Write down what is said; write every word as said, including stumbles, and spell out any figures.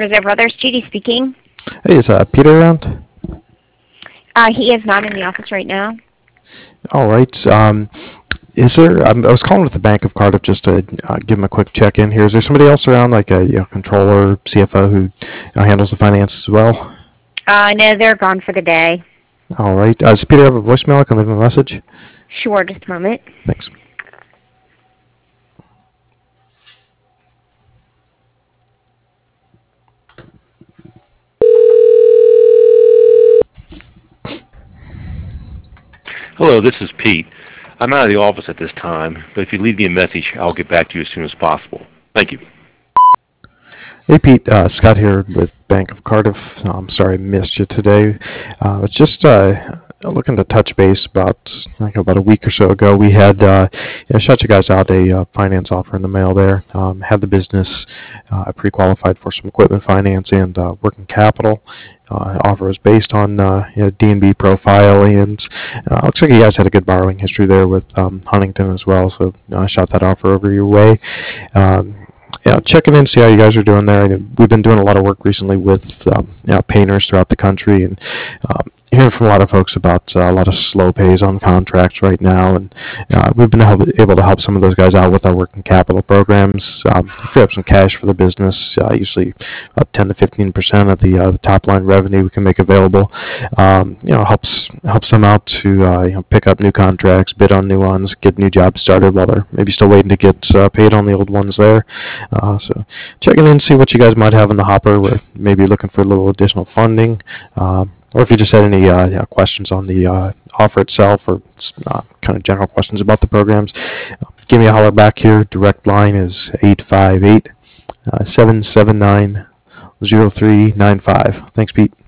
Reserve Brothers, Judy speaking. Hey, is uh, Peter around? Uh, he is not in the office right now. All right. Um, is there? Um, I was calling with the Bank of Cardiff just to uh, give him a quick check-in here. Is there somebody else around, like a you know, controller, C F O, who you know, handles the finances as well? Uh, no, they're gone for the day. All right. Uh, does Peter have a voicemail? I can leave him a message. Sure, just a moment. Thanks. Hello, this is Pete. I'm out of the office at this time, but if you leave me a message, I'll get back to you as soon as possible. Thank you. Hey, Pete. Uh, Scott here with Bank of Cardiff. I'm sorry I missed you today. Uh, I was just uh, looking to touch base about like about a week or so ago. We had uh, you know, shot you guys out a uh, finance offer in the mail there. Um, had the business uh, pre-qualified for some equipment finance and uh, working capital. Uh, offer was based on uh, you know, D and B profile, and uh, looks like you guys had a good borrowing history there with um, Huntington as well. So uh, I shot that offer over your way. Um, yeah, checking in, see how you guys are doing there. We've been doing a lot of work recently with um, you know, painters throughout the country, and um, hearing from a lot of folks about uh, a lot of slow pays on contracts right now, and uh, we've been help, able to help some of those guys out with our working capital programs, um, free up some cash for the business. Uh, usually, about ten to fifteen percent of the, uh, the top line revenue we can make available. Um, you know, helps helps them out to uh, you know, pick up new contracts, bid on new ones, get new jobs started while they're maybe still waiting to get uh, paid on the old ones there. Uh, so checking in, see what you guys might have in the hopper. We're maybe looking for a little additional funding. Um, or if you just had any uh, yeah, questions on the uh, offer itself, or uh, kind of general questions about the programs, uh, give me a holler back here. Direct line is eight five eight, seven seven nine, zero three nine five. Thanks, Pete.